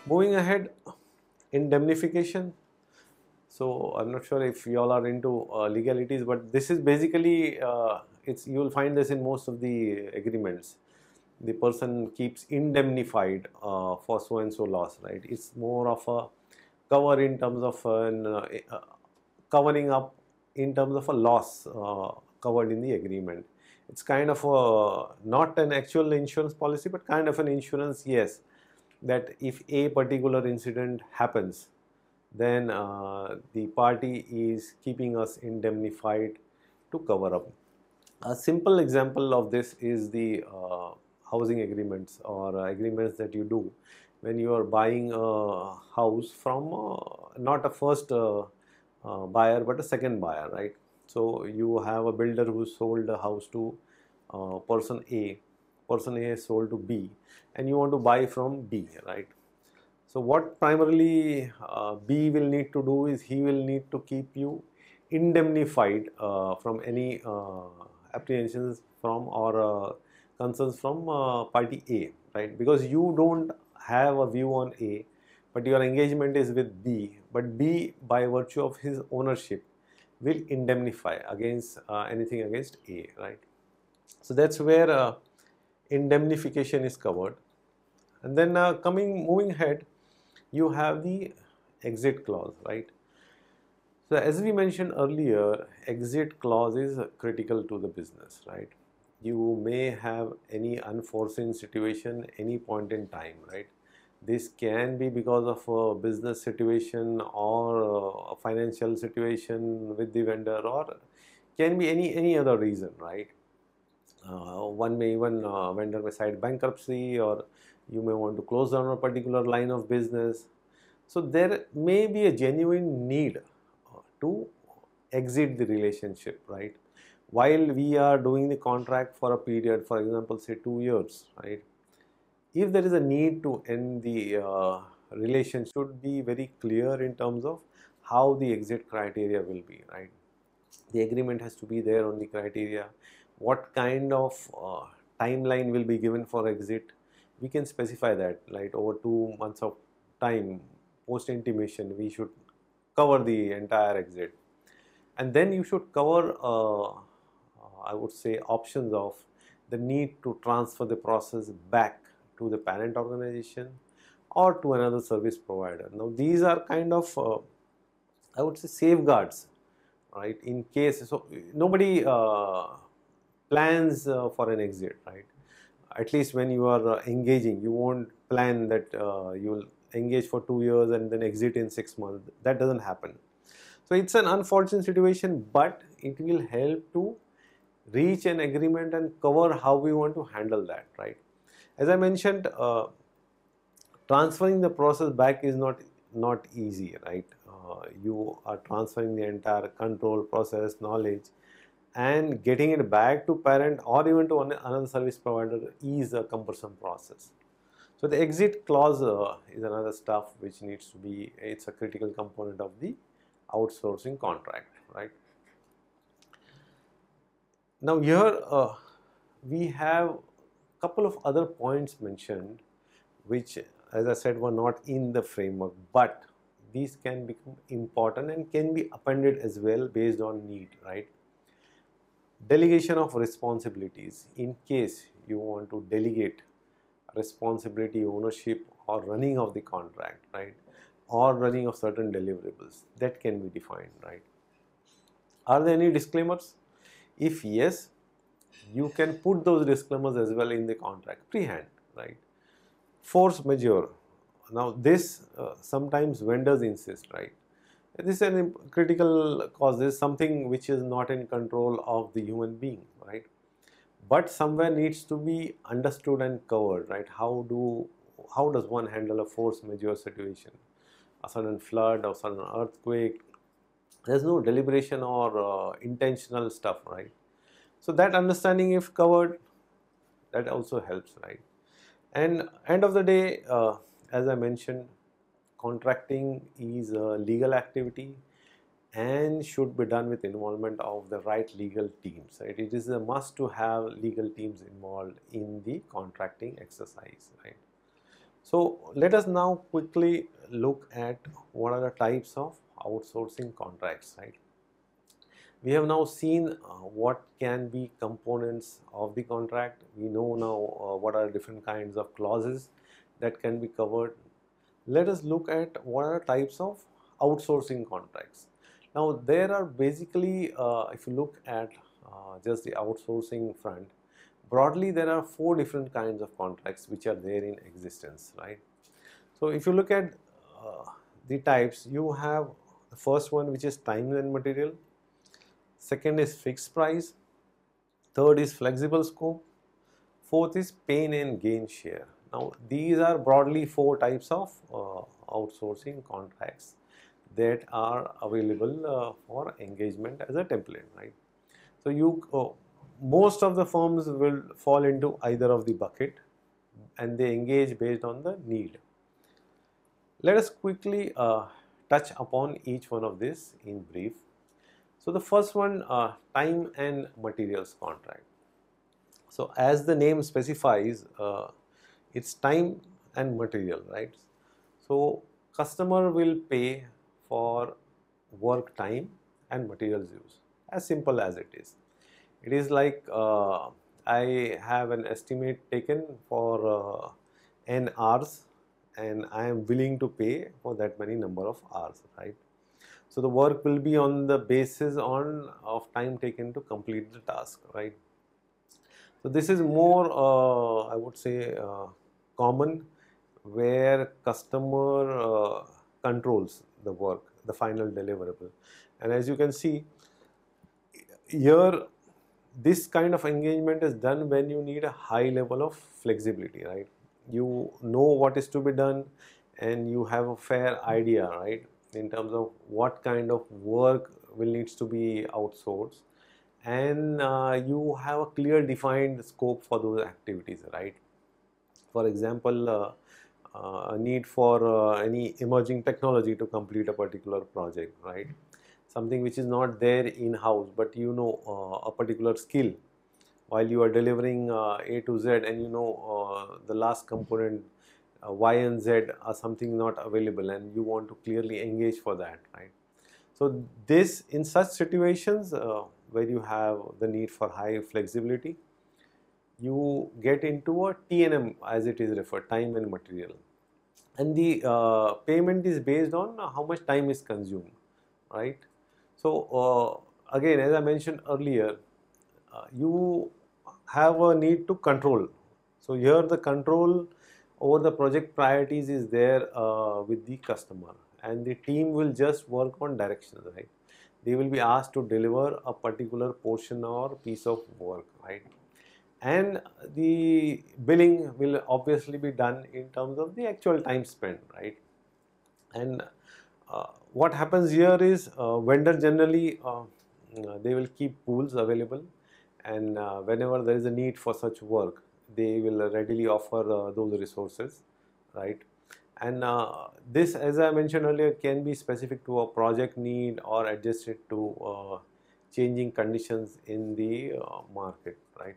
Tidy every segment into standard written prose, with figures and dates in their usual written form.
Moving ahead, indemnification. So I'm not sure if you all are into legalities, but this is basically it's you will find this in most of the agreements. The person keeps indemnified for so and so loss, right? It's more of a cover in terms of covering up in terms of a loss covered in the agreement. It's kind of a not an actual insurance policy, but kind of an insurance, yes, that if a particular incident happens, then the party is keeping us indemnified to cover up. A simple example of this is the housing agreements or agreements that you do when you are buying a house from not a first buyer but a second buyer, right? So you have a builder who sold a house to person A, person A sold to B, and you want to buy from B, right? So what primarily B will need to do is he will need to keep you indemnified from any apprehensions from or concerns from party A, right? Because you don't have a view on A, but your engagement is with B, but B by virtue of his ownership will indemnify against anything against A, right? So that's where indemnification is covered. And then moving ahead, you have the exit clause, right? So as we mentioned earlier, exit clause is critical to the business, right? You may have any unforeseen situation any point in time, right? This can be because of a business situation or a financial situation with the vendor, or can be any other reason, right? One may even vendor may cite bankruptcy, or you may want to close down a particular line of business. So there may be a genuine need to exit the relationship, right? While we are doing the contract for a period, for example, say 2 years, right? If there is a need to end the relationship, should be very clear in terms of how the exit criteria will be, right? The agreement has to be there on the criteria. What kind of timeline will be given for exit? We can specify that, like over 2 months of time post intimation, we should cover the entire exit. And then you should cover, I would say, options of the need to transfer the process back to the parent organization or to another service provider. Now, these are kind of, I would say, safeguards, right? In case, so nobody plans for an exit, right? At least when you are engaging, you won't plan that you will engage for 2 years and then exit in 6 months. That doesn't happen. So it's an unfortunate situation, but it will help to reach an agreement and cover how we want to handle that, right? As I mentioned, transferring the process back is not easy, right? You are transferring the entire control, process, knowledge, and getting it back to parent or even to another service provider is a cumbersome process. So the exit clause is another stuff which needs to be, it's a critical component of the outsourcing contract, right? Now here we have a couple of other points mentioned which, as I said, were not in the framework, but these can become important and can be appended as well based on need, right? Delegation of responsibilities. In case you want to delegate responsibility, ownership, or running of the contract, right? Or running of certain deliverables, that can be defined, right? Are there any disclaimers? If yes, you can put those disclaimers as well in the contract pre-hand, right? Force majeure. Now this sometimes vendors insist, right? This is a critical cause. This is something which is not in control of the human being, right? But somewhere needs to be understood and covered, right? How does one handle a force majeure situation? A sudden flood or sudden earthquake. There's no deliberation or intentional stuff, right? So that understanding, if covered, that also helps, right? And end of the day, as I mentioned, contracting is a legal activity and should be done with involvement of the right legal teams, right? It is a must to have legal teams involved in the contracting exercise, right? So let us now quickly look at what are the types of outsourcing contracts, right? We have now seen what can be components of the contract. We know now what are different kinds of clauses that can be covered. Let us look at what are types of outsourcing contracts. Now there are basically, if you look at just the outsourcing front, broadly there are 4 different kinds of contracts which are there in existence, right? So if you look at the types, you have the first one, which is time and material. Second is fixed price. Third is flexible scope. Fourth is pain and gain share. Now these are broadly 4 types of outsourcing contracts that are available for engagement as a template, right? So most of the firms will fall into either of the bucket, and they engage based on the need. Let us quickly touch upon each one of this in brief. So the first one, time and materials contract. So as the name specifies, it's time and material, right? So customer will pay for work time and materials use, as simple as it is. It is like I have an estimate taken for n hours, and I am willing to pay for that many number of hours, right? So the work will be on the basis of time taken to complete the task, right? So this is more, I would say, common, where customer controls the work, the final deliverable. And as you can see here, this kind of engagement is done when you need a high level of flexibility, right? You know what is to be done, and you have a fair idea, right, in terms of what kind of work will needs to be outsourced, and you have a clear defined scope for those activities, right? For example, a need for any emerging technology to complete a particular project, right? Something which is not there in-house, but you know a particular skill while you are delivering A to Z, and you know the last component Y and Z are something not available, and you want to clearly engage for that, right? So this, in such situations where you have the need for high flexibility, you get into a T&M, as it is referred, time and material, and the payment is based on how much time is consumed, right? So again, as I mentioned earlier, you have a need to control. So here the control over the project priorities is there with the customer, and the team will just work on directions, right? They will be asked to deliver a particular portion or piece of work, right? And the billing will obviously be done in terms of the actual time spent, right? And what happens here is vendor generally they will keep pools available, and whenever there is a need for such work, they will readily offer those resources, right? And this, as I mentioned earlier, can be specific to a project need or adjusted to changing conditions in the market, right?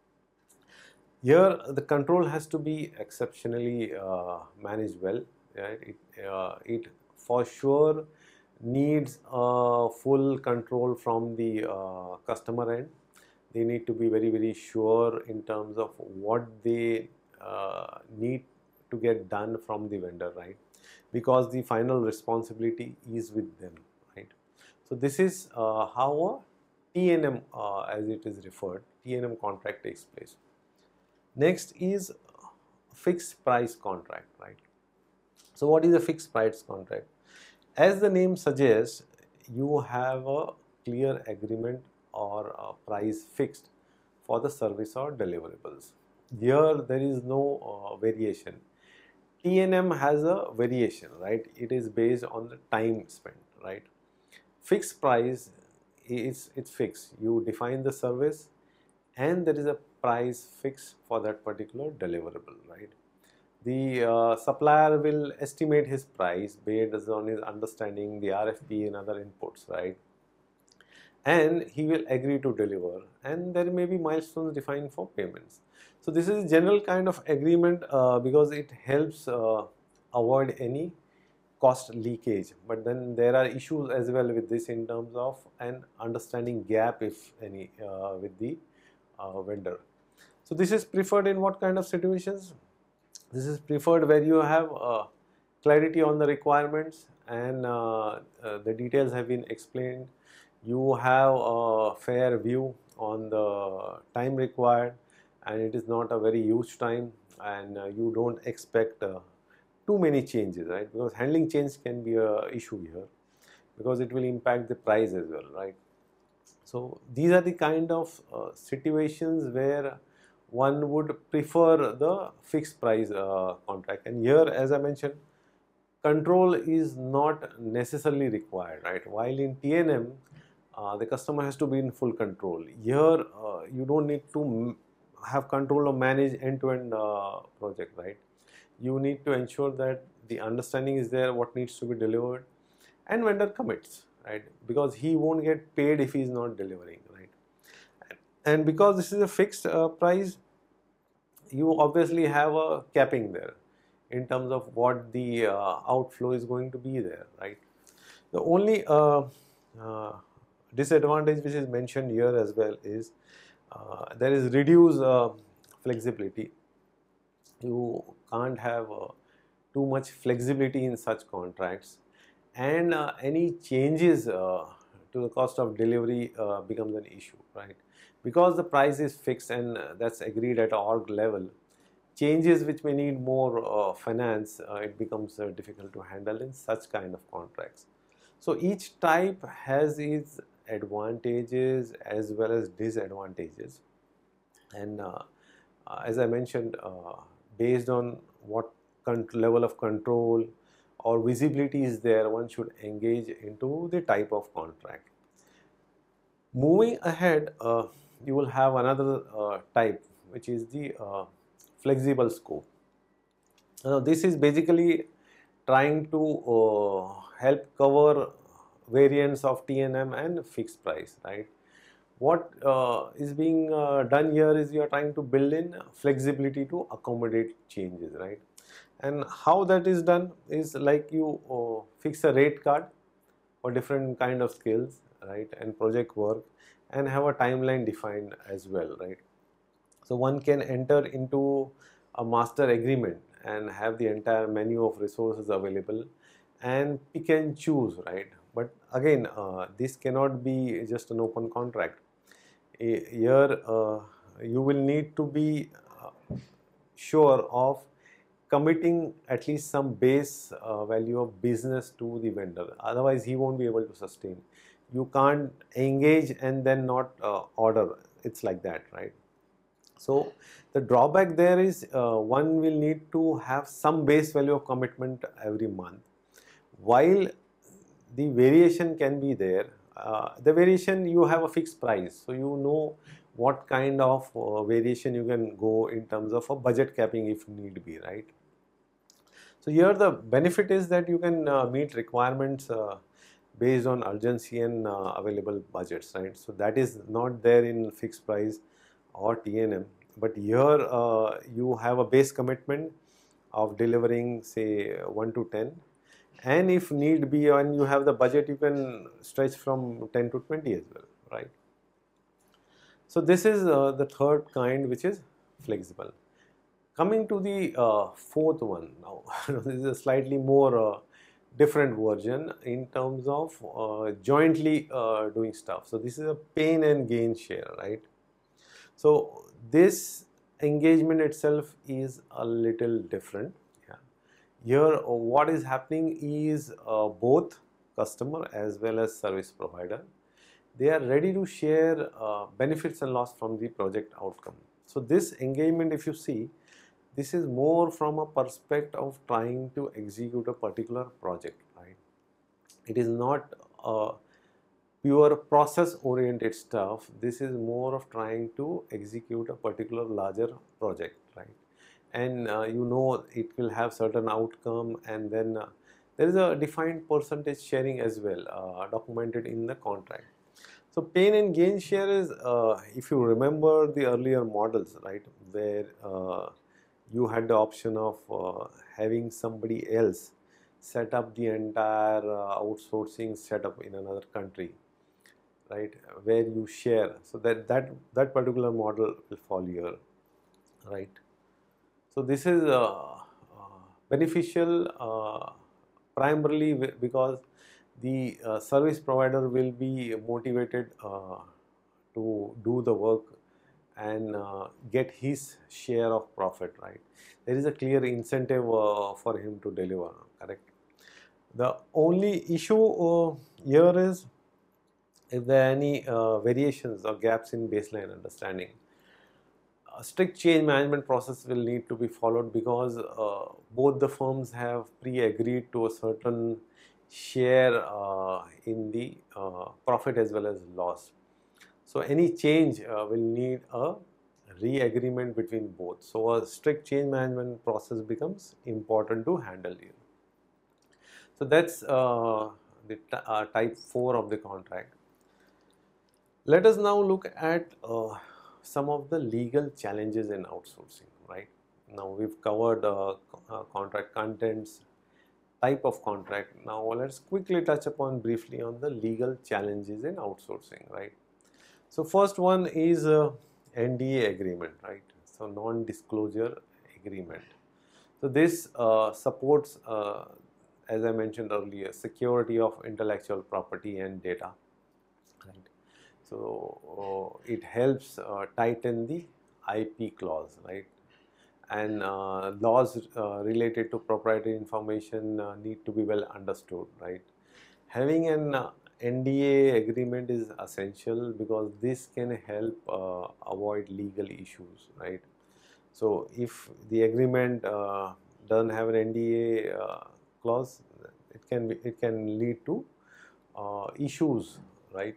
Here the control has to be exceptionally managed well, right? It for sure needs full control from the customer end. They need to be very, very sure in terms of what they need to get done from the vendor, right? Because the final responsibility is with them, right? So this is how a T&M, as it is referred, T&M contract takes place. Next is fixed price contract, right? So what is a fixed price contract? As the name suggests, you have a clear agreement or a price fixed for the service or deliverables. Here there is no variation. T&M has a variation, right? It is based on the time spent, right? Fixed price is it's fixed. You define the service, and there is a price fixed for that particular deliverable, right? The supplier will estimate his price based on his understanding the RFP and other inputs, right? And he will agree to deliver, and there may be milestones defined for payments. So this is a general kind of agreement because it helps avoid any cost leakage, but then there are issues as well with this in terms of an understanding gap, if any, with the vendor. So this is preferred in what kind of situations? This is preferred where you have clarity on the requirements and the details have been explained. You have a fair view on the time required and it is not a very huge time, and you don't expect too many changes, right? Because handling change can be a issue here because it will impact the price as well, right? So these are the kind of situations where one would prefer the fixed price contract. And here, as I mentioned, control is not necessarily required, right? While in T&M, the customer has to be in full control. Here, you don't need to have control or manage end-to-end project, right? You need to ensure that the understanding is there, what needs to be delivered, and vendor commits, right? Because he won't get paid if he is not delivering, right? And because this is a fixed price, you obviously have a capping there in terms of what the outflow is going to be there, right? The only disadvantage which is mentioned here as well is there is reduced flexibility. You can't have too much flexibility in such contracts, and any changes to the cost of delivery becomes an issue, right? Because the price is fixed and that's agreed at org level, changes which may need more finance, it becomes difficult to handle in such kind of contracts. So each type has its advantages as well as disadvantages, and as I mentioned, based on what level of control or visibility is there, one should engage into the type of contract. Moving ahead, you will have another type, which is the flexible scope. Now, this is basically trying to help cover variants of T&M and fixed price, right? What is being done here is you are trying to build in flexibility to accommodate changes, right? And how that is done is like you fix a rate card for different kind of skills, right, and project work, and have a timeline defined as well, right? So one can enter into a master agreement and have the entire menu of resources available and pick and choose, right? But again, this cannot be just an open contract. Here, you will need to be sure of committing at least some base value of business to the vendor. Otherwise, he won't be able to sustain. You can't engage and then not order. It's like that, right? So the drawback there is one will need to have some base value of commitment every month. While the variation can be there, the variation you have a fixed price, so you know what kind of variation you can go in terms of a budget capping if need be, right? So here the benefit is that you can meet requirements based on urgency and available budgets, right? So that is not there in fixed price or T&M, but here you have a base commitment of delivering say 1 to 10, and if need be, when you have the budget, you can stretch from 10 to 20 as well, right? So this is the third kind, which is flexible. Coming to the fourth one now, this is a slightly more different version in terms of jointly doing stuff. So this is a pain and gain share, right? So this engagement itself is a little different. Yeah. Here, what is happening is both customer as well as service provider, they are ready to share benefits and loss from the project outcome. So this engagement, if you see, this is more from a perspective of trying to execute a particular project, right? It is not pure process oriented stuff. This is more of trying to execute a particular larger project, right? And you know it will have certain outcome, and then there is a defined percentage sharing as well, documented in the contract. So pain and gain share is, if you remember the earlier models, right, where you had the option of having somebody else set up the entire outsourcing setup in another country, right, where you share. So that particular model will fall here, right. So this is beneficial primarily because the service provider will be motivated to do the work and get his share of profit, right. There is a clear incentive for him to deliver, correct. The only issue here is if there are any variations or gaps in baseline understanding. A strict change management process will need to be followed because both the firms have pre-agreed to a certain share in the profit as well as loss. So any change will need a re-agreement between both. So a strict change management process becomes important to handle here. So that's the type 4 of the contract. Let us now look at some of the legal challenges in outsourcing, right. Now we've covered contract contents, type of contract. Now let's quickly touch upon briefly on the legal challenges in outsourcing, right. So first one is NDA agreement, right. So non-disclosure agreement. So this supports, as I mentioned earlier, security of intellectual property and data, right. So it helps tighten the IP clause, right, and laws related to proprietary information need to be well understood, right. Having an NDA agreement is essential because this can help avoid legal issues, right. So if the agreement doesn't have an NDA clause, it can lead to issues, right.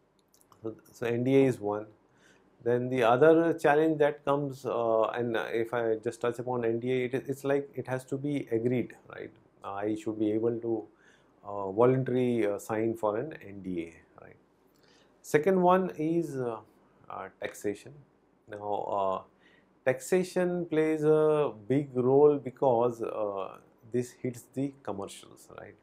So NDA is one. Then the other challenge that comes, and if I just touch upon NDA, it's like it has to be agreed, right. I should be able to voluntarily sign for an NDA, right. Second one is taxation. Now, taxation plays a big role because this hits the commercials, right.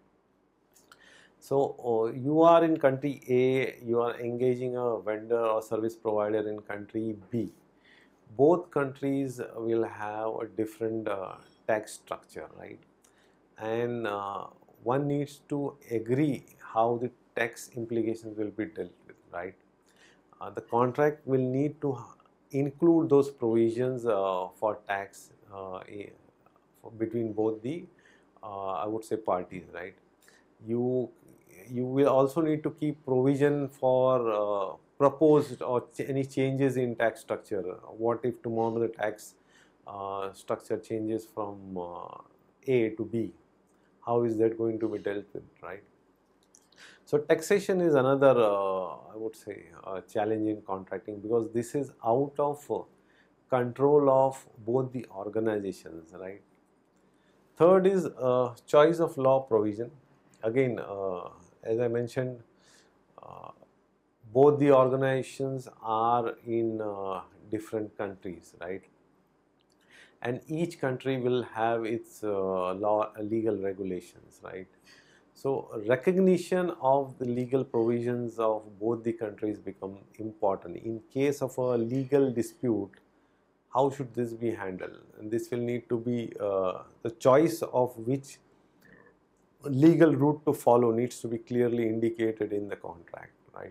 So you are in country A, you are engaging a vendor or service provider in country B. Both countries will have a different tax structure, right? And one needs to agree how the tax implications will be dealt with, right? The contract will need to include those provisions for tax between both the, I would say, parties, right? You will also need to keep provision for proposed or any changes in tax structure. What if tomorrow the tax structure changes from A to B? How is that going to be dealt with, right? So taxation is another, I would say, challenge in contracting because this is out of control of both the organizations, right? Third is choice of law provision. Again, as I mentioned, uh, both the organizations are in different countries, right? And each country will have its legal regulations, right? So recognition of the legal provisions of both the countries become important. In case of a legal dispute, how should this be handled? And this will need to be the choice of which legal route to follow needs to be clearly indicated in the contract, right?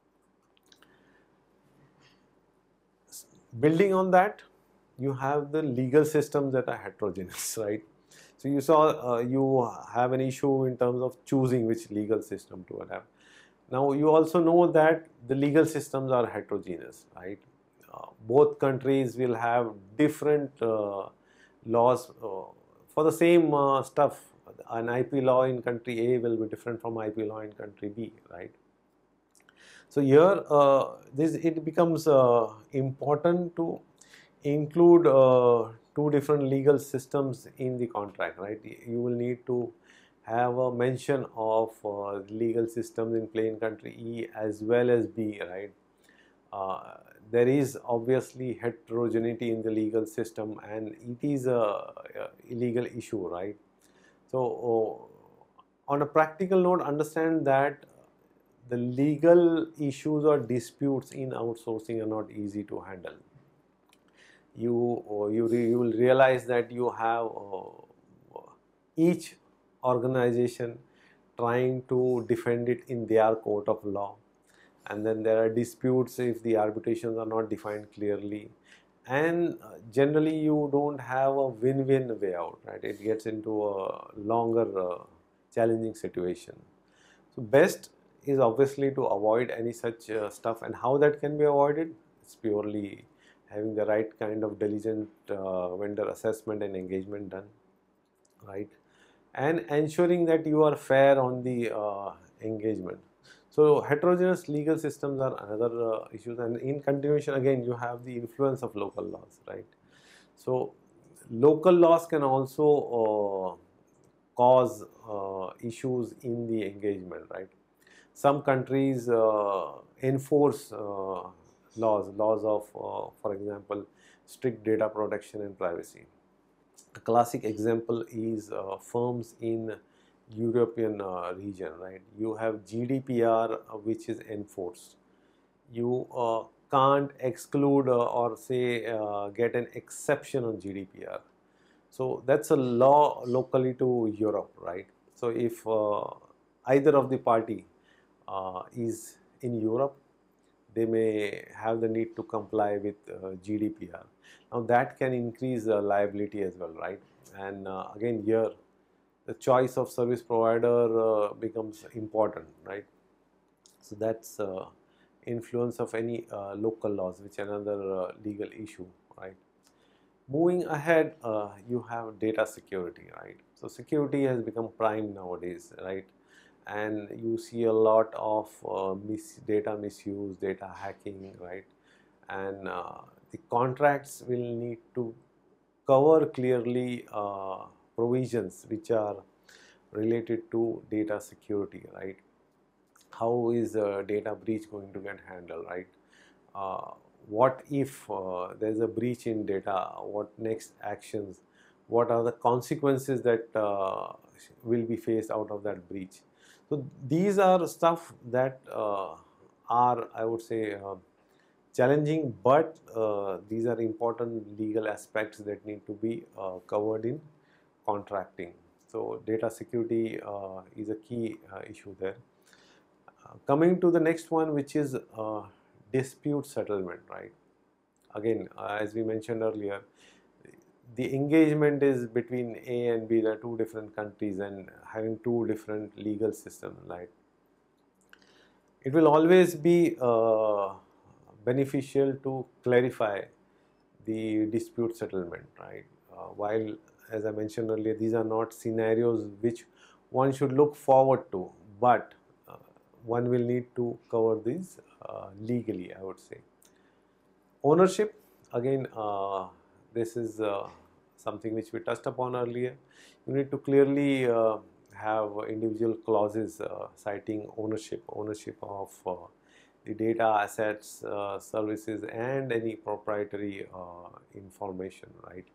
Building on that, you have the legal systems that are heterogeneous, right? So you saw you have an issue in terms of choosing which legal system to adapt. Now you also know that the legal systems are heterogeneous, right? Both countries will have different laws for the same stuff. An IP law in country A will be different from IP law in country B, right? So here it becomes important to include two different legal systems in the contract, right? You will need to have a mention of legal systems in play in country E as well as B, right? Uh, there is obviously heterogeneity in the legal system, and it is a illegal issue, right? So, on a practical note, understand that the legal issues or disputes in outsourcing are not easy to handle. You will realize that you have each organization trying to defend it in their court of law, and then there are disputes if the arbitrations are not defined clearly, and generally you don't have a win-win way out, right? It gets into a longer challenging situation. So best is obviously to avoid any such stuff, and how that can be avoided? It's purely having the right kind of diligent vendor assessment and engagement done, right? And ensuring that you are fair on the engagement. So heterogeneous legal systems are another issues, and in continuation again you have the influence of local laws, right? So local laws can also cause issues in the engagement, right? Some countries enforce laws of, for example, strict data protection and privacy. A classic example is firms in European region, right? You have GDPR, which is enforced. You can't exclude or say get an exception on GDPR. So that's a law locally to Europe, right? So if either of the party is in Europe, they may have the need to comply with GDPR. Now that can increase liability as well, right? And again here, the choice of service provider becomes important, right? So that's influence of any local laws, which is another legal issue, right? Moving ahead, you have data security, right? So security has become prime nowadays, right? And you see a lot of data misuse, data hacking, right? And the contracts will need to cover clearly provisions which are related to data security, right? How is a data breach going to get handled, right? What if there's a breach in data? What next actions? What are the consequences that will be faced out of that breach? So these are stuff that are, I would say, challenging, but these are important legal aspects that need to be covered in contracting. So data security is a key issue there. Coming to the next one, which is dispute settlement, right? Again, as we mentioned earlier, the engagement is between A and B. There are two different countries and having two different legal systems, right? It will always be beneficial to clarify the dispute settlement, right? While, as I mentioned earlier, these are not scenarios which one should look forward to, but one will need to cover these legally, I would say. Ownership, again, this is something which we touched upon earlier. You need to clearly have individual clauses citing ownership of the data, assets, services, and any proprietary information, right?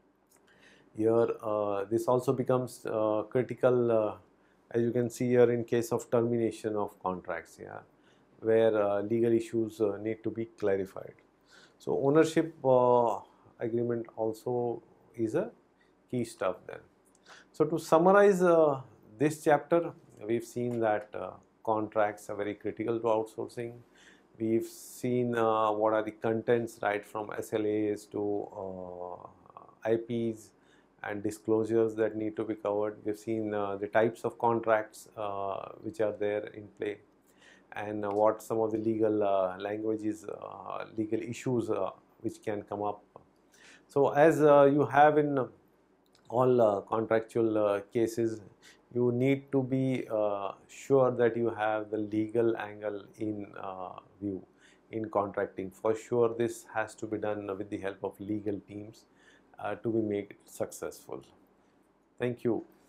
Here, this also becomes critical, as you can see here, in case of termination of contracts, yeah, where legal issues need to be clarified. So ownership agreement also is a key stuff there. So to summarize this chapter, we've seen that contracts are very critical to outsourcing. We've seen what are the contents, right, from SLAs to IPs and disclosures that need to be covered. We've seen the types of contracts which are there in play, and what some of the legal languages, legal issues which can come up. So as you have in all contractual cases, you need to be sure that you have the legal angle in view in contracting. For sure, this has to be done with the help of legal teams to be made successful. Thank you.